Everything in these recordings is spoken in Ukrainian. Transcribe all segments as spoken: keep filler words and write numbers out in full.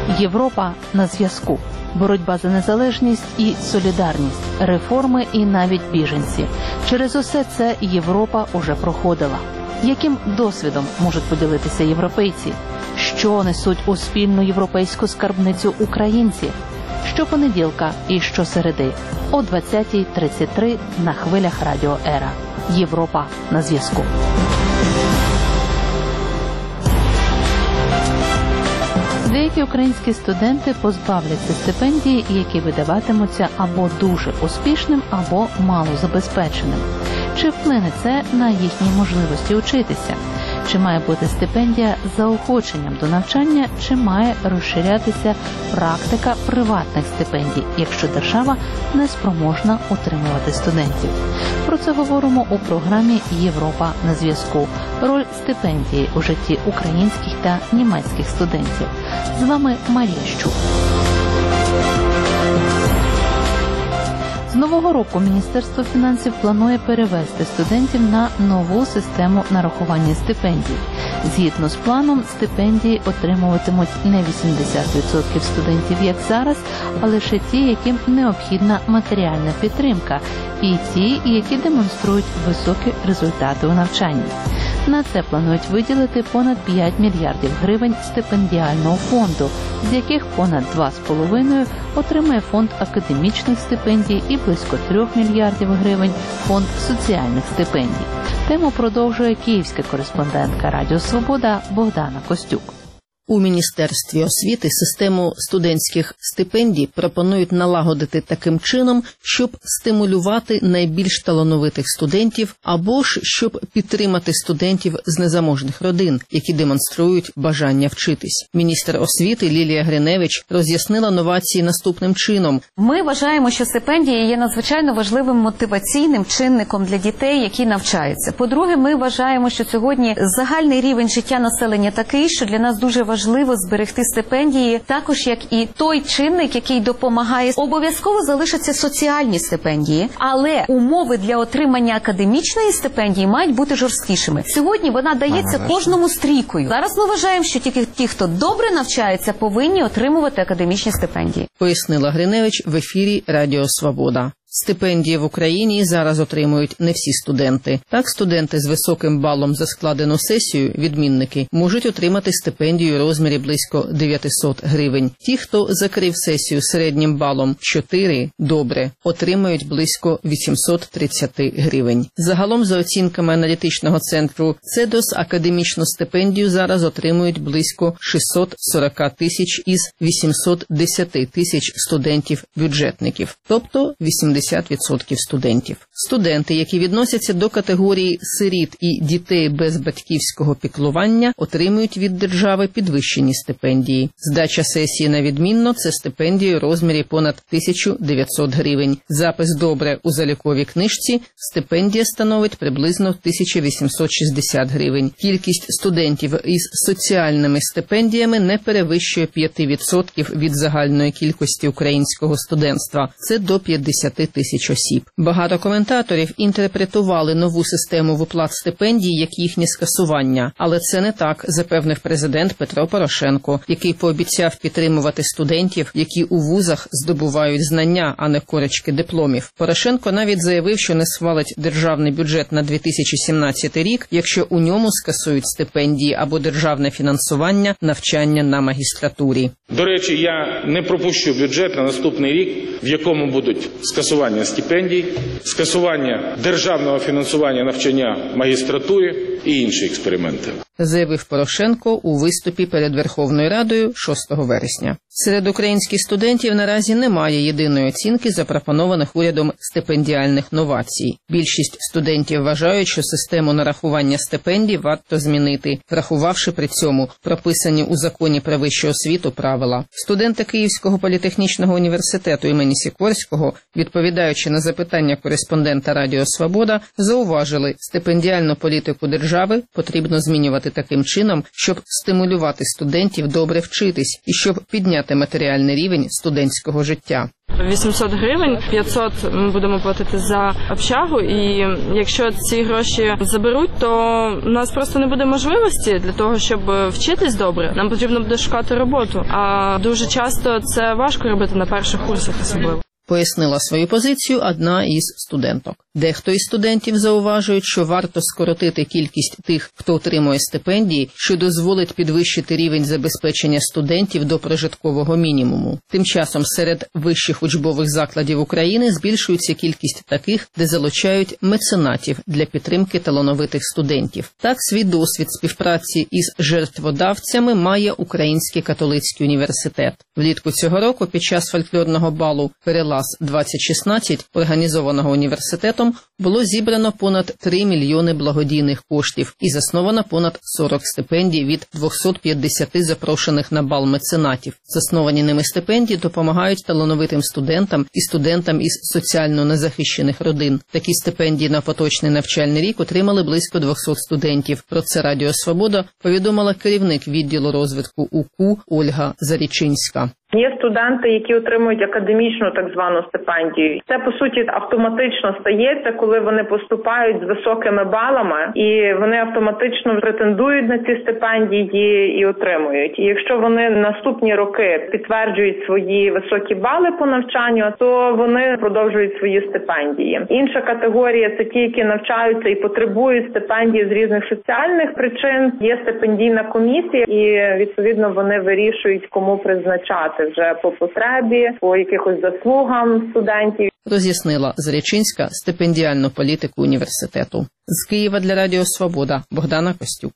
Європа на зв'язку. Боротьба за незалежність і солідарність, реформи і навіть біженці. Через усе це Європа уже проходила. Яким досвідом можуть поділитися європейці? Що несуть у спільну європейську скарбницю українці? Щопонеділка і щосереди о двадцятій тридцять три на хвилях Радіо Ера. Європа на зв'язку. Деякі українські студенти позбавляться стипендії, які видаватимуться або дуже успішним, або малозабезпеченим. Чи вплине це на їхні можливості учитися? Чи має бути стипендія з заохоченням до навчання, чи має розширятися практика приватних стипендій, якщо держава не спроможна утримувати студентів? Про це говоримо у програмі «Європа на зв'язку». Роль стипендії у житті українських та німецьких студентів. З вами Марія Щук. З нового року Міністерство фінансів планує перевести студентів на нову систему нарахування стипендій. Згідно з планом, стипендії отримуватимуть не вісімдесят відсотків студентів, як зараз, а лише ті, яким необхідна матеріальна підтримка, і ті, які демонструють високі результати у навчанні. На це планують виділити понад п'ять мільярдів гривень стипендіального фонду, з яких понад два з половиною отримає фонд академічних стипендій і близько трьох мільярдів гривень фонд соціальних стипендій. Тему продовжує київська кореспондентка Радіо Свобода Богдана Костюк. У Міністерстві освіти систему студентських стипендій пропонують налагодити таким чином, щоб стимулювати найбільш талановитих студентів або ж щоб підтримати студентів з незаможних родин, які демонструють бажання вчитись. Міністр освіти Лілія Гриневич роз'яснила новації наступним чином. Ми вважаємо, що стипендії є надзвичайно важливим мотиваційним чинником для дітей, які навчаються. По-друге, ми вважаємо, що сьогодні загальний рівень життя населення такий, що для нас дуже важливо Важливо зберегти стипендії, також як і той чинник, який допомагає. Обов'язково залишаться соціальні стипендії, але умови для отримання академічної стипендії мають бути жорсткішими. Сьогодні вона дається кожному стрійкою. Зараз ми вважаємо, що тільки ті, хто добре навчаються, повинні отримувати академічні стипендії. Пояснила Гриневич в ефірі Радіо Свобода. Стипендії в Україні зараз отримують не всі студенти. Так, студенти з високим балом за складену сесію, відмінники, можуть отримати стипендію у розмірі близько дев'ятсот гривень. Ті, хто закрив сесію середнім балом чотири, добре, отримають близько вісімсот тридцять гривень. Загалом, за оцінками аналітичного центру «Цедос», академічну стипендію зараз отримують близько шістсот сорок тисяч із вісімсот десять тисяч студентів-бюджетників, тобто вісімдесят відсотків студентів. Студенти, які відносяться до категорії сиріт і дітей без батьківського піклування, отримують від держави підвищені стипендії. Здача сесії на відмінно – це стипендія у розмірі понад тисячу дев'ятсот гривень. Запис добре у заліковій книжці – стипендія становить приблизно тисяча вісімсот шістдесят гривень. Кількість студентів із соціальними стипендіями не перевищує п'ять відсотків від загальної кількості українського студентства. Це до п'ятдесят тисяч осіб. Багато коментаторів інтерпретували нову систему виплат стипендій як їхнє скасування. Але це не так, запевнив президент Петро Порошенко, який пообіцяв підтримувати студентів, які у вузах здобувають знання, а не корочки дипломів. Порошенко навіть заявив, що не схвалить державний бюджет на дві тисячі сімнадцятий рік, якщо у ньому скасують стипендії або державне фінансування навчання на магістратурі. До речі, я не пропущу бюджет на наступний рік, в якому будуть скасування стипендій, скасування державного фінансування навчання в магістратурі і інші експерименти. Заявив Порошенко у виступі перед Верховною Радою шостого вересня. Серед українських студентів наразі немає єдиної оцінки запропонованих урядом стипендіальних новацій. Більшість студентів вважають, що систему нарахування стипендій варто змінити, врахувавши при цьому прописані у законі про вищу освіту правила. Студенти Київського політехнічного університету імені Сікорського, відповідаючи на запитання кореспондента Радіо Свобода, зауважили, стипендіальну політику держави потрібно змінювати вчинити таким чином, щоб стимулювати студентів добре вчитись і щоб підняти матеріальний рівень студентського життя. вісімсот гривень, п'ятсот ми будемо платити за общагу, і якщо ці гроші заберуть, то у нас просто не буде можливості для того, щоб вчитись добре. Нам потрібно буде шукати роботу, а дуже часто це важко робити на перших курсах особливо. Пояснила свою позицію одна із студенток. Дехто із студентів зауважують, що варто скоротити кількість тих, хто отримує стипендії, що дозволить підвищити рівень забезпечення студентів до прожиткового мінімуму. Тим часом серед вищих учбових закладів України збільшується кількість таких, де залучають меценатів для підтримки талановитих студентів. Так, свій досвід співпраці із жертводавцями має Український католицький університет. Влітку цього року під час фольклорного балу «Перелаз двадцять шістнадцять», організованого університетом, було зібрано понад три мільйони благодійних коштів і засновано понад сорок стипендій від двохсот п'ятдесяти запрошених на бал меценатів. Засновані ними стипендії допомагають талановитим студентам і студентам із соціально незахищених родин. Такі стипендії на поточний навчальний рік отримали близько двохсот студентів. Про це Радіо Свобода повідомила керівник відділу розвитку УКУ Ольга Зарічинська. Є студенти, які отримують академічну так звану стипендію. Це, по суті, автоматично стається, коли вони поступають з високими балами, і вони автоматично претендують на ці стипендії і отримують. І якщо вони наступні роки підтверджують свої високі бали по навчанню, то вони продовжують свої стипендії. Інша категорія – це ті, які навчаються і потребують стипендії з різних соціальних причин. Є стипендійна комісія, і, відповідно, вони вирішують, кому призначати вже по потребі, по якихось заслугам студентів. Роз'яснила Зарічинська стипендіальну політику університету. З Києва для Радіо Свобода Богдана Костюк.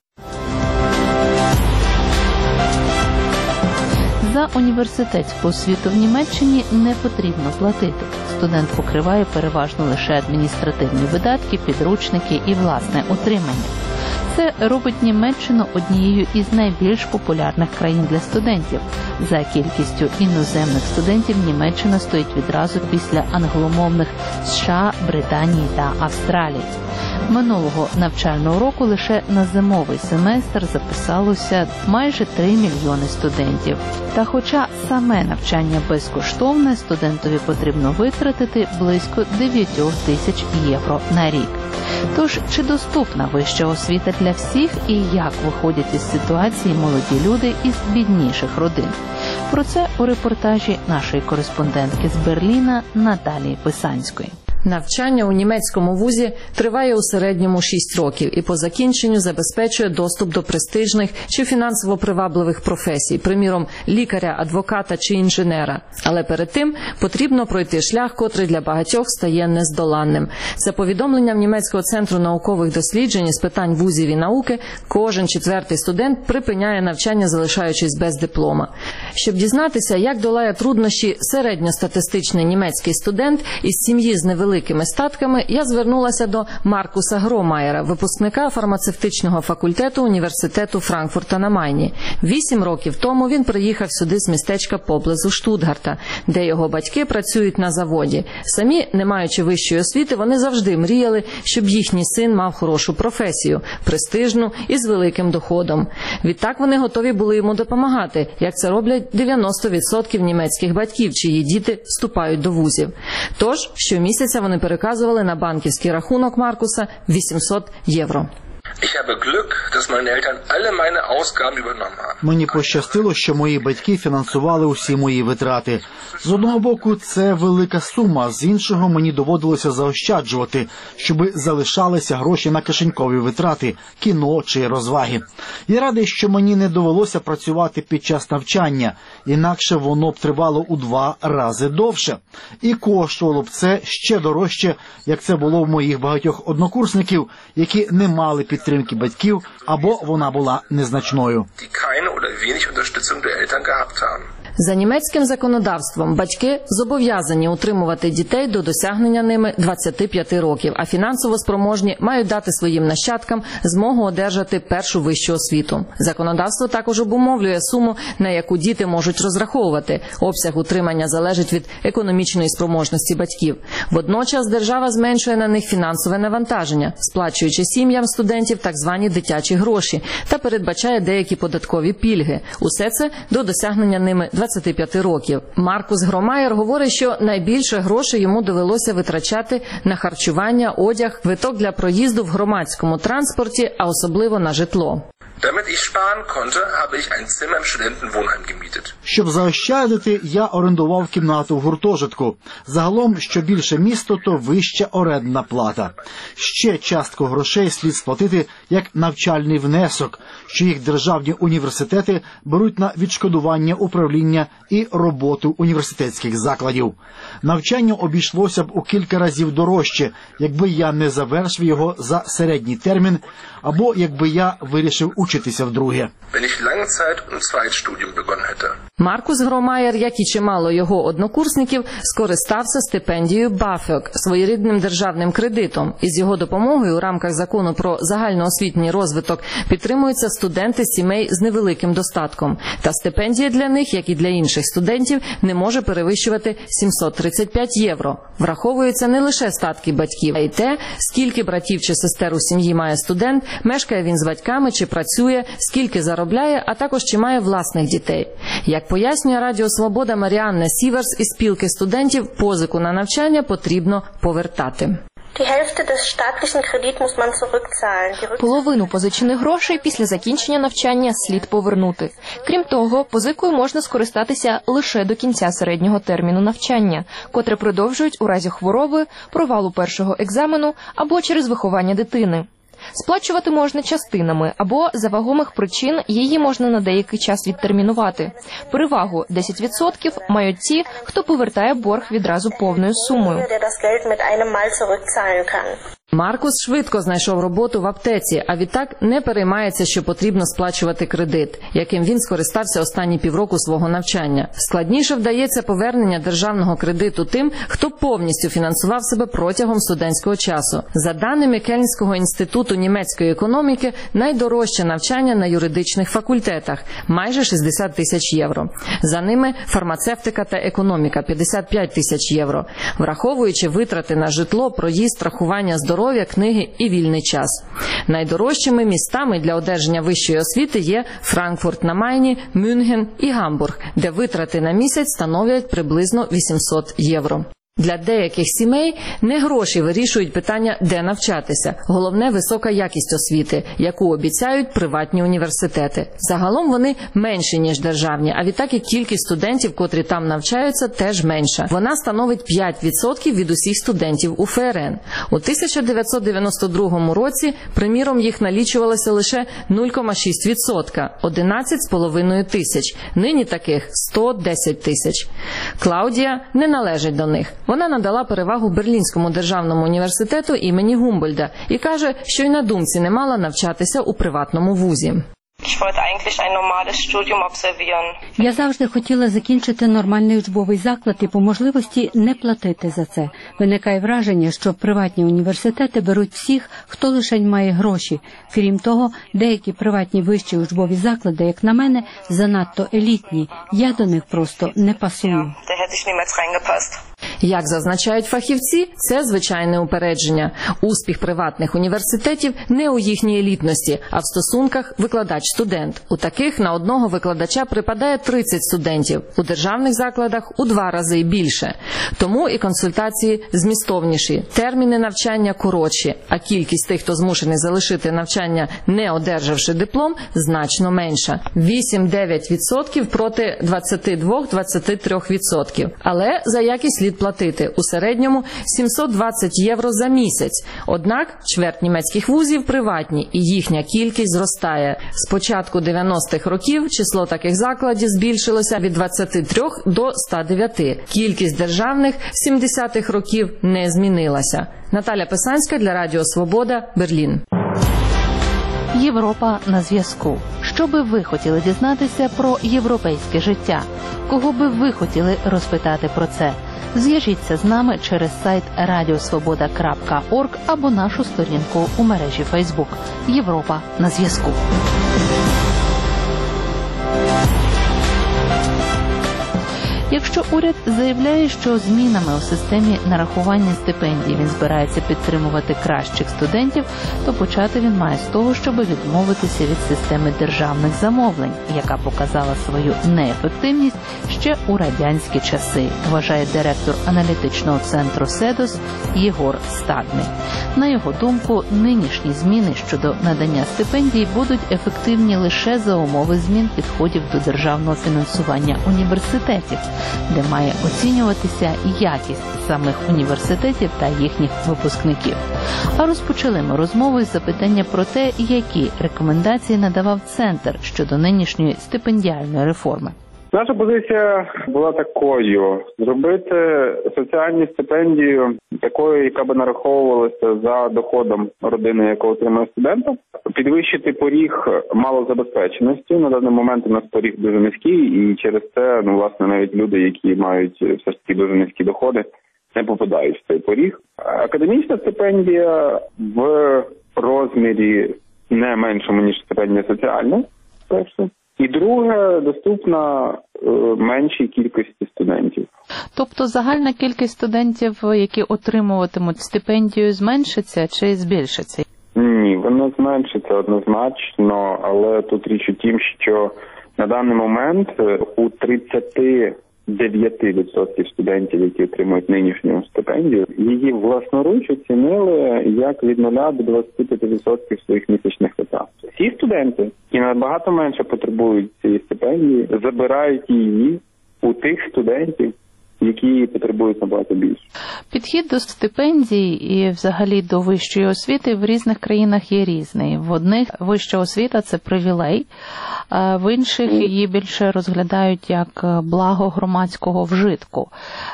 За університетську освіту в Німеччині не потрібно платити. Студент покриває переважно лише адміністративні видатки, підручники і власне утримання. Це робить Німеччину однією із найбільш популярних країн для студентів. За кількістю іноземних студентів Німеччина стоїть відразу після англомовних США, Британії та Австралії. Минулого навчального року лише на зимовий семестр записалося майже три мільйони студентів. Та хоча саме навчання безкоштовне, студентові потрібно витратити близько дев'ять тисяч євро на рік. Тож, чи доступна вища освіта для всіх і як виходять із ситуації молоді люди із бідніших родин? Про це у репортажі нашої кореспондентки з Берліна Наталії Писанської. Навчання у німецькому вузі триває у середньому шість років і по закінченню забезпечує доступ до престижних чи фінансово привабливих професій, приміром лікаря, адвоката чи інженера. Але перед тим потрібно пройти шлях, котрий для багатьох стає нездоланним. За повідомленням Німецького центру наукових досліджень з питань вузів і науки, кожен четвертий студент припиняє навчання, залишаючись без диплома. Щоб дізнатися, як долає труднощі середньостатистичний німецький студент із сім'ї з невеликим великими статками, я звернулася до Маркуса Громаєра, випускника фармацевтичного факультету університету Франкфурта на Майні. Вісім років тому він приїхав сюди з містечка поблизу Штутгарта, де його батьки працюють на заводі. Самі, не маючи вищої освіти, вони завжди мріяли, щоб їхній син мав хорошу професію, престижну і з великим доходом. Відтак вони готові були йому допомагати, як це роблять дев'яносто відсотків німецьких батьків, чиї діти вступають до вузів. Тож, щомісяця вони переказували на банківський рахунок Маркуса вісімсот євро. Мені пощастило, що мої батьки фінансували усі мої витрати. З одного боку, це велика сума, з іншого мені доводилося заощаджувати, щоб залишалися гроші на кишенькові витрати, кіно чи розваги. Я радий, що мені не довелося працювати під час навчання, інакше воно б тривало у два рази довше. І коштувало б це ще дорожче, як це було в моїх багатьох однокурсників, які не мали підтримки батьків, або вона була незначною. За німецьким законодавством батьки зобов'язані утримувати дітей до досягнення ними двадцяти п'яти років, а фінансово спроможні мають дати своїм нащадкам змогу одержати першу вищу освіту. Законодавство також обумовлює суму, на яку діти можуть розраховувати. Обсяг утримання залежить від економічної спроможності батьків. Водночас держава зменшує на них фінансове навантаження, сплачуючи сім'ям студентів так звані дитячі гроші та передбачає деякі податкові пільги. Усе це до досягнення ними двадцяти п'яти років. Маркус Громаєр говорить, що найбільше грошей йому довелося витрачати на харчування, одяг, квиток для проїзду в громадському транспорті, а особливо на житло. Damit ich sparen konnte, habe ich ein Zimmer im Studentenwohnheim gemietet. Щоб заощадити, я орендував кімнату в гуртожитку. Загалом, що більше місто, то вища орендна плата. Ще частку грошей слід сплатити як навчальний внесок, що їх державні університети беруть на відшкодування управління і роботу університетських закладів. Навчання обійшлося б у кілька разів дорожче, якби я не завершив його за середній термін, або якби я вирішив учитися вдруге. Маркус Громаєр, як і чимало його однокурсників, скористався стипендією BAföG, своєрідним державним кредитом. Із його допомогою у рамках закону про загальноосвітній розвиток підтримуються студенти сімей з невеликим достатком. Та стипендія для них, як і для інших студентів, не може перевищувати сімсот тридцять п'ять євро. Враховуються не лише статки батьків, а й те, скільки братів чи сестер у сім'ї має студент, мешкає він з батьками чи працює, скільки заробляє, а також чи має власних дітей. Як пояснює Радіо Свобода Маріанне Сіверс із спілки студентів, позику на навчання потрібно повертати. Половину позичених грошей після закінчення навчання слід повернути. Крім того, позикою можна скористатися лише до кінця середнього терміну навчання, котре продовжують у разі хвороби, провалу першого екзамену або через виховання дитини. Сплачувати можна частинами, або за вагомих причин її можна на деякий час відтермінувати. Перевагу десять відсотків мають ті, хто повертає борг відразу повною сумою. Маркус швидко знайшов роботу в аптеці, а відтак не переймається, що потрібно сплачувати кредит, яким він скористався останні півроку свого навчання. Складніше вдається повернення державного кредиту тим, хто повністю фінансував себе протягом студентського часу. За даними Кельнського інституту німецької економіки, найдорожче навчання на юридичних факультетах – майже шістдесят тисяч євро. За ними фармацевтика та економіка – п'ятдесят п'ять тисяч євро. Враховуючи витрати на житло, проїзд, страхування здоров'я, книги і вільний час. Найдорожчими містами для одержання вищої освіти є Франкфурт на Майні, Мюнхен і Гамбург, де витрати на місяць становлять приблизно вісімсот євро. Для деяких сімей не гроші вирішують питання, де навчатися. Головне – висока якість освіти, яку обіцяють приватні університети. Загалом вони менші, ніж державні, а відтак і кількість студентів, котрі там навчаються, теж менша. Вона становить п'ять відсотків від усіх студентів у ФРН. У тисяча дев'ятсот дев'яносто другому році, приміром, їх налічувалося лише нуль цілих шість десятих відсотка – одинадцять з половиною тисяч. Нині таких сто десять тисяч. Клаудія не належить до них. Вона надала перевагу Берлінському державному університету імені Гумбольда і каже, що й на думці не мала навчатися у приватному вузі. Я завжди хотіла закінчити нормальний учбовий заклад і по можливості не платити за це. Виникає враження, що приватні університети беруть всіх, хто лишень має гроші. Крім того, деякі приватні вищі учбові заклади, як на мене, занадто елітні. Я до них просто не пасую. Як зазначають фахівці, це звичайне упередження. Успіх приватних університетів не у їхній елітності, а в стосунках викладач-студент. У таких на одного викладача припадає тридцять студентів, у державних закладах у два рази більше. Тому і консультації змістовніші, терміни навчання коротші, а кількість тих, хто змушений залишити навчання, не одержавши диплом, значно менша. вісім-дев'ять відсотків проти двадцять два - двадцять три відсотки. Але за якість слід платити. У середньому сімсот двадцять євро за місяць. Однак чверть німецьких вузів приватні, і їхня кількість зростає. З початку дев'яностих років число таких закладів збільшилося від двадцяти трьох до ста дев'яти. Кількість державних з сімдесятих років не змінилася. Наталя Писанська для Радіо Свобода, Берлін. Європа на зв'язку. Що би ви хотіли дізнатися про європейське життя? Кого би ви хотіли розпитати про це? Зв'яжіться з нами через сайт радіосвобода крапка орг або нашу сторінку у мережі Фейсбук. Європа на зв'язку. Якщо уряд заявляє, що змінами у системі нарахування стипендій він збирається підтримувати кращих студентів, то почати він має з того, щоб відмовитися від системи державних замовлень, яка показала свою неефективність ще у радянські часи, вважає директор аналітичного центру «Седос» Єгор Стадний. На його думку, нинішні зміни щодо надання стипендій будуть ефективні лише за умови змін підходів до державного фінансування університетів, де має оцінюватися якість самих університетів та їхніх випускників. А розпочали ми розмову із запитання про те, які рекомендації надавав Центр щодо нинішньої стипендіальної реформи. Наша позиція була такою: зробити соціальну стипендію такою, яка би нараховувалася за доходом родини, яку отримує студента, підвищити поріг малозабезпеченості. На даний момент у нас поріг дуже низький, і через це, ну, власне, навіть люди, які мають все ж таки дуже низькі доходи, не попадають в цей поріг. Академічна стипендія в розмірі не меншому, ніж стипендія соціальна, перше. І друге, доступна е, меншій кількості студентів. Тобто загальна кількість студентів, які отримуватимуть стипендію, зменшиться чи збільшиться? Ні, вона зменшиться однозначно, але тут річ у тім, що на даний момент у тридцять дев'ять відсотків студентів, які отримують нинішню стипендію, її власноруч оцінили як від нуля до двадцяти п'яти відсотків своїх місячних витрат. Ці студенти, які набагато менше потребують цієї стипендії, забирають її у тих студентів, які потребують набагато більше. Підхід до стипендій і взагалі до вищої освіти в різних країнах є різний. В одних вища освіта – це привілей, а в інших її більше розглядають як благо громадського вжитку.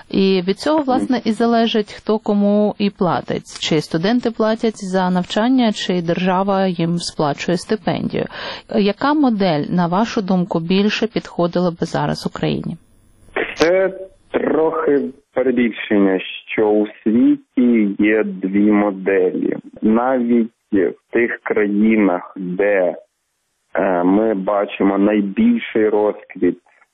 І від цього, власне, і залежить, хто кому і платить. Чи студенти платять за навчання, чи держава їм сплачує стипендію. Яка модель, на вашу думку, більше підходила би зараз Україні? Це трохи перебільшення, що у світі є дві моделі. Навіть в тих країнах, де е, ми бачимо найбільший розквіт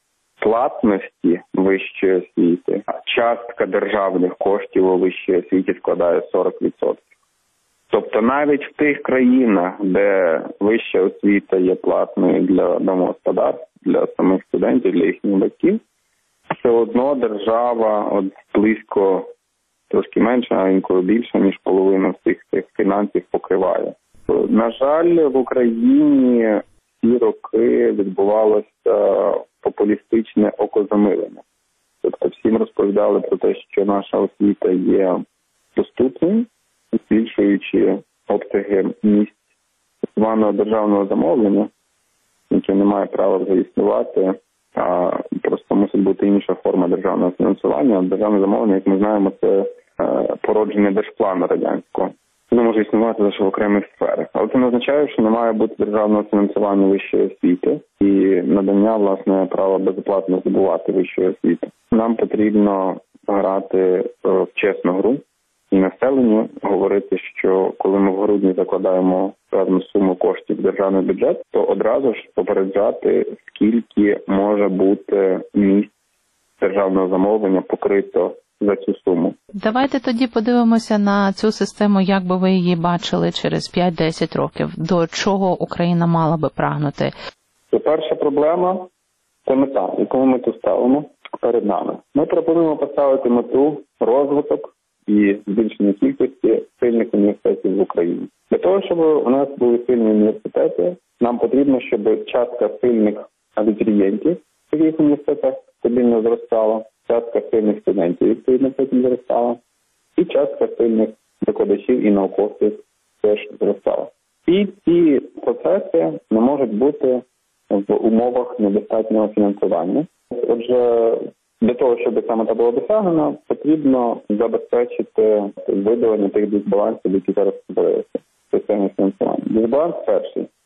платності вищої освіти, частка державних коштів у вищій освіті складає сорок відсотків. Тобто навіть в тих країнах, де вища освіта є платною для домогосподарств, для самих студентів, для їхніх батьків, все одно держава от близько, трошки менше, а інколи більше, ніж половину цих цих фінансів покриває. На жаль, в Україні ці роки відбувалося популістичне окозамилення. Тобто всім розповідали про те, що наша освіта є доступною, збільшуючи обсяги місць званого державного замовлення, яке не має права вже існувати, а просто мусить бути інша форма державного фінансування. Державне замовлення, як ми знаємо, це е, породження держплану радянського. Воно може існувати лише в окремих сферах. Але це не означає, що не має бути державного фінансування вищої освіти і надання, власне, права безоплатно здобувати вищої освіти. Нам потрібно грати е, в чесну гру і населенню говорити, що коли ми в грудні закладаємо певну суму коштів в державний бюджет, то одразу ж попереджати, скільки може бути місць державного замовлення покрито за цю суму. Давайте тоді подивимося на цю систему, як би ви її бачили через п'ять-десять років. До чого Україна мала би прагнути? Це перша проблема – це мета, яку ми тут ставимо перед нами. Ми пропонуємо поставити мету розвиток і збільшення кількості сильних університетів в Україні. Для того, щоб у нас були сильні університети, нам потрібно, щоб частка сильних абітурієнтів в таких університетах стабільно зростала, частка сильних студентів відповідно потім зростала, і частка сильних викладачів і науковців теж зростала. І ці процеси не можуть бути в умовах недостатнього фінансування. Отже, для того, щоб саме це було досягнено, потрібно забезпечити видалення тих дисбалансів, які зараз створилися в системі фінансування. Дисбаланс перший.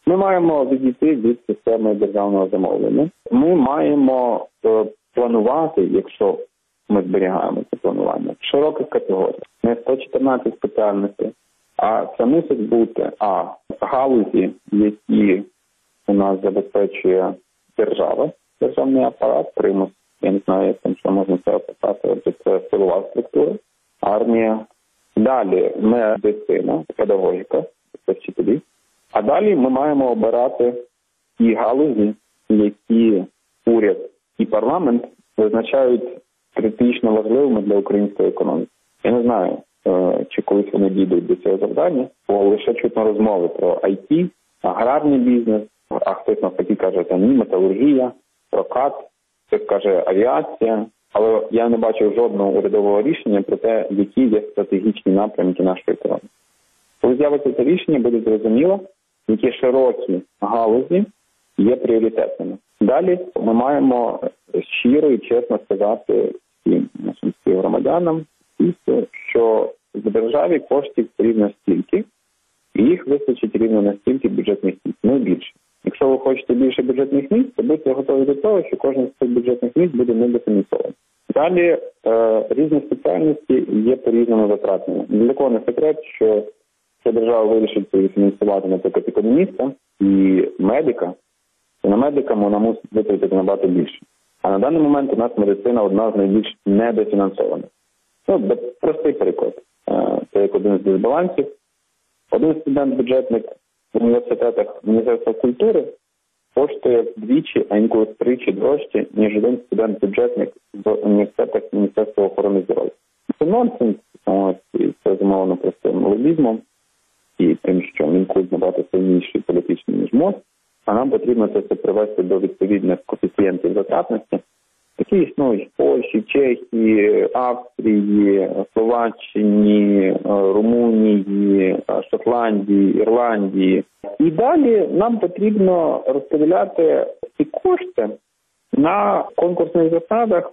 Ми маємо відійти від системи державного замовлення. Ми маємо е, планувати, якщо ми зберігаємо це планування, в широких категоріях. Не сто чотирнадцять спеціальностей, а це мусить бути а галузі, які у нас забезпечує держава, державний апарат, примус, я не знаю, як там що можна це описати, отже, це силова структура, армія. Далі медицина, педагогіка, це вчителі. А далі ми маємо обирати ті галузі, які уряд і парламент визначають критично важливими для української економіки. Я не знаю, чи колись вони дійдуть до цього завдання, бо лише чутно розмови про ай ті, аграрний бізнес, а хтось навпаки каже, там ні, металургія, прокат, хтось каже авіація. Але я не бачив жодного урядового рішення про те, які є стратегічні напрямки нашої економіки. Коли з'явиться це рішення, буде зрозуміло, які широкі галузі є пріоритетними. Далі ми маємо щиро і чесно сказати всім нашим співгромадянам, що в державі коштів рівно стільки, і їх вистачить рівно настільки бюджетних місць, не більше. Якщо ви хочете більше бюджетних місць, то будьте готові до того, що кожен з цих бюджетних місць буде недофінансований. Далі е, різні спеціальності є по-різному затратними. Для кого не секрет, що якщо держава вирішить фінансувати, наприклад, економіста і медика, то на медика вона мусить витратити набагато більше. А на даний момент у нас медицина одна з найбільш недофінансованих. Ну, простий приклад. Е, це як один з дисбалансів. Один студент-бюджетник в університетах Міністерства культури коштує вдвічі, а інколи втричі дорожче, ніж один студент-бюджетник в університетах Міністерства охорони здоров'я. Це нонсенс, ось, і це зумовлено простим лобізмом і тим, що Мінкульт набагато сильніший політичний, ніж МОЗ, а нам потрібно це все привести до відповідних коефіцієнтів затратності, які існують в Польщі, Чехії, Австрії, Словаччині, Румунії, Шотландії, Ірландії. І далі нам потрібно розподіляти ці кошти на конкурсних засадах.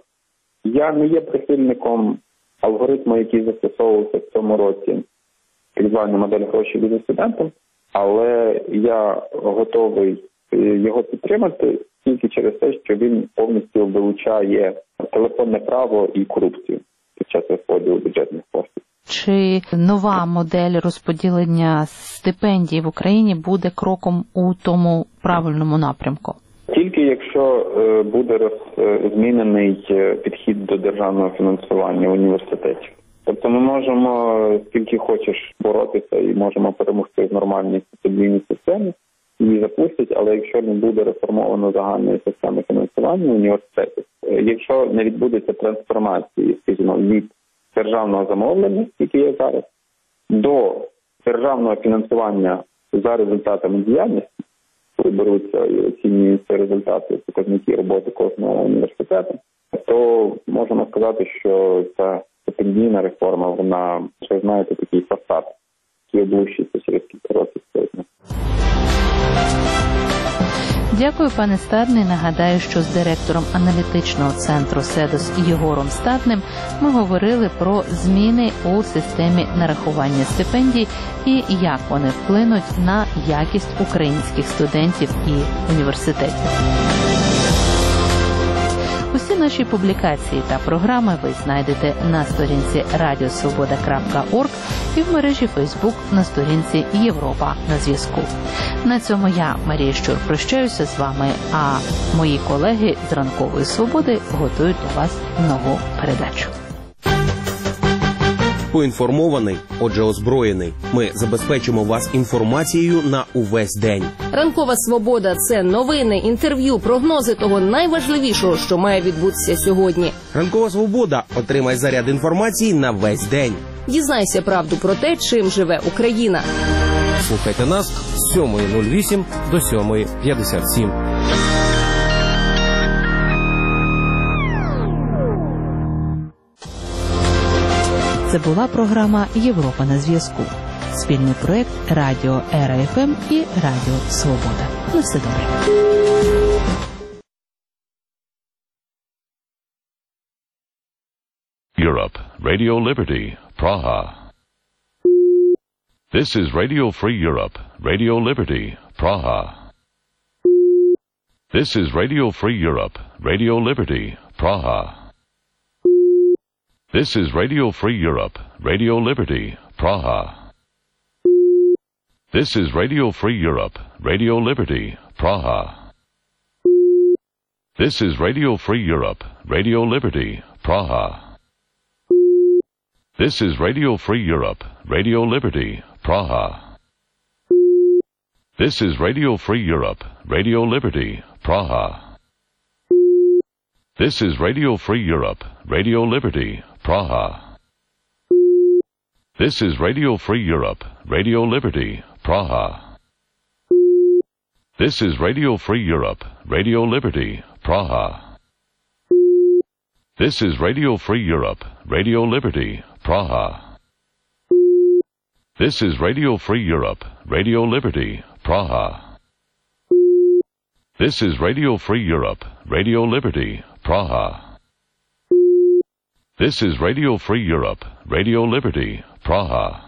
Я не є прихильником алгоритму, який застосовувався в цьому році, так званої моделі гроші від студентам, але я готовий його підтримати тільки через те, що він повністю вилучає телефонне право і корупцію під час розподілу бюджетних коштів. Чи нова модель розподілення стипендій в Україні буде кроком у тому правильному напрямку? Тільки якщо буде роз... змінений підхід до державного фінансування в університеті. Тобто ми можемо скільки хочеш боротися і можемо перемогти в нормальній стабільній системі, її запустять, але якщо не буде реформовано загальної системи фінансування університетів, якщо не відбудеться трансформації, скажімо, від державного замовлення, яке є зараз, до державного фінансування за результатами діяльності, коли беруться і оцінюються результати, показники роботи кожного університету, то можемо сказати, що ця стипендійна реформа, вона, що знаєте, такий фасад, який облущиться через кілька років. Дякую, пане Стадний. Нагадаю, що з директором аналітичного центру «Седос» Єгором Стадним ми говорили про зміни у системі нарахування стипендій і як вони вплинуть на якість українських студентів і університетів. Усі наші публікації та програми ви знайдете на сторінці радіосвобода крапка орг і в мережі Фейсбук на сторінці Європа на зв'язку. На цьому я, Марія Щур, прощаюся з вами, а мої колеги з Ранкової Свободи готують для вас нову передачу. Поінформований, отже озброєний. Ми забезпечимо вас інформацією на увесь день. Ранкова Свобода – це новини, інтерв'ю, прогнози того найважливішого, що має відбутися сьогодні. Ранкова Свобода – отримай заряд інформації на весь день. Дізнайся правду про те, чим живе Україна. Слухайте нас з сьомої нуль вісім до сьомої п'ятдесят сім. Це була програма «Європа на зв'язку». Спільний проект Радіо ЕРА-ФМ і Радіо Свобода. На все добре. Europe, Radio Liberty, Praha. This is Radio Free Europe, Radio Liberty, Praha. This is Radio Free Europe, Radio Liberty, Praha. This is Radio Free Europe, Radio Liberty, Praha. This is Radio Free Europe, Radio Liberty, Praha. This is Radio Free Europe, Radio Liberty, Praha. This is Radio Free Europe, Radio Liberty, Praha. This is Radio Free Europe, Radio Liberty, Praha. This is Radio Free Europe, Radio Liberty, Praha. This is Radio Free Europe, Radio Liberty, Praha. This is Radio Free Europe, Radio Liberty, Praha. This is Radio Free Europe, Radio Liberty, Praha. This is Radio Free Europe, Radio Liberty, Praha. This is Radio Free Europe, Radio Liberty, Praha. This is Radio Free Europe, Radio Liberty, Praha.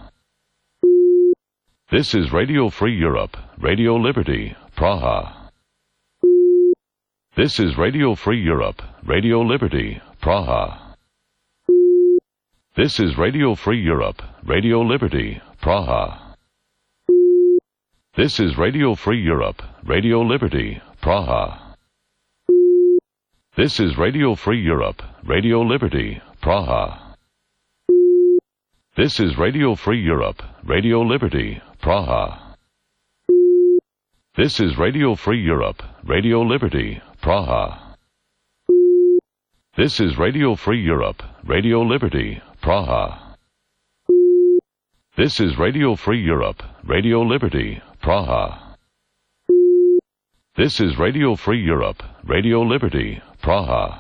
This is Radio Free Europe, Radio Liberty, Praha. This is Radio Free Europe, Radio Liberty, Praha. This is Radio Free Europe, Radio Liberty, Praha. This is Radio Free Europe, Radio Liberty, Praha. This is Radio Free Europe, Radio Liberty, Praha. This is Radio Free Europe, Radio Liberty, Praha. This is Radio Free Europe, Radio Liberty, Praha. This is Radio Free Europe, Radio Liberty, Praha. This is Radio Free Europe, Radio Liberty, Praha. This is Radio Free Europe, Radio Liberty, Praha.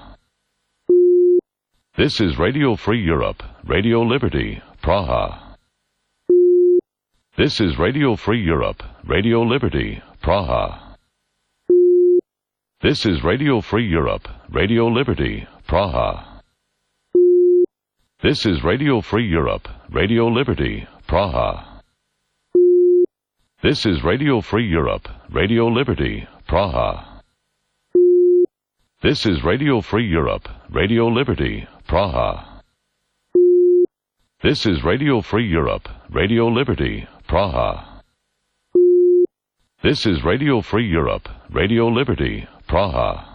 This is Radio Free Europe, Radio Liberty, Praha. This is Radio Free Europe, Radio Liberty, Praha. This is Radio Free Europe, Radio Liberty, Praha. This is Radio Free Europe, Radio Liberty, Praha. This is Radio Free Europe, Radio Liberty, Praha. This is Radio Free Europe, Radio Liberty, Praha. This is Radio Free Europe, Radio Liberty, Praha. This is Radio Free Europe, Radio Liberty, Praha.